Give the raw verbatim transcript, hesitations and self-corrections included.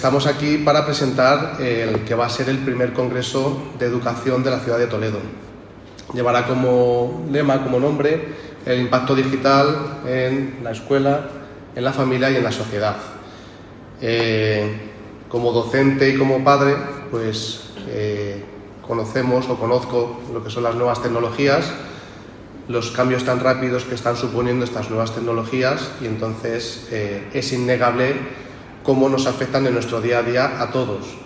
Estamos aquí para presentar el que va a ser el primer Congreso de Educación de la ciudad de Toledo. Llevará como lema, como nombre, el impacto digital en la escuela, en la familia y en la sociedad. Eh, como docente y como padre, pues eh, conocemos o conozco lo que son las nuevas tecnologías, los cambios tan rápidos que están suponiendo estas nuevas tecnologías, y entonces eh, es innegable cómo nos afectan en nuestro día a día a todos,